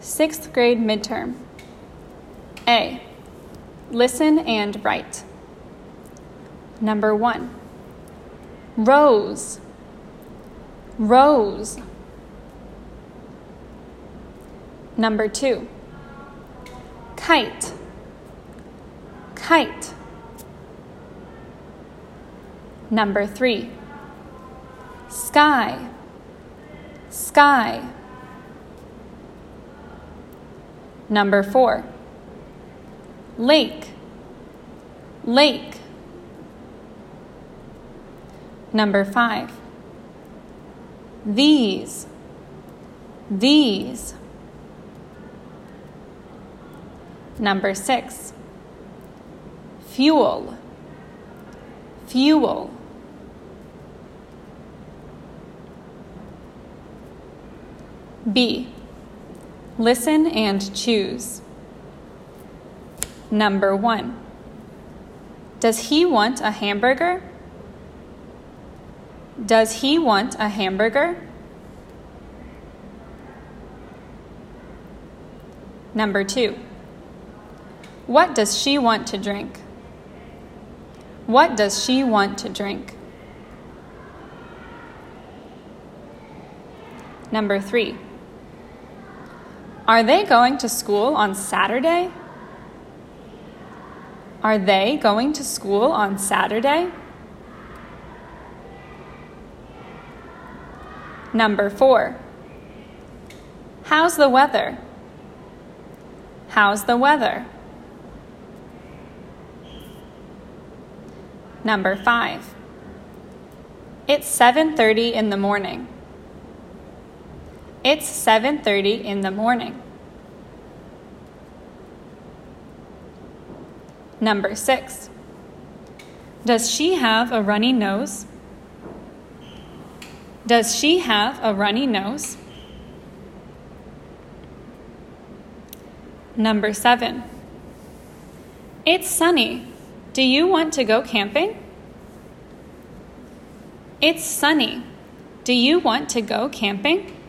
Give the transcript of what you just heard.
Sixth grade midterm. A. Listen and write. Number 1. Rose. Rose. Number 2. Kite. Kite. Number 3. Sky. Sky. Number 4. Lake. Lake. Number 5. These. These. Number 6. Fuel. Fuel. B. Listen and choose. Number 1. Does he want a hamburger? Does he want a hamburger? Number 2. What does she want to drink? What does she want to drink? Number 3. Are they going to school on Saturday? Are they going to school on Saturday? Number 4. How's the weather? How's the weather? Number 5. It's 7:30 in the morning. It's 7:30 in the morning. Number 6. Does she have a runny nose? Does she have a runny nose? Number 7. It's sunny. Do you want to go camping? It's sunny. Do you want to go camping?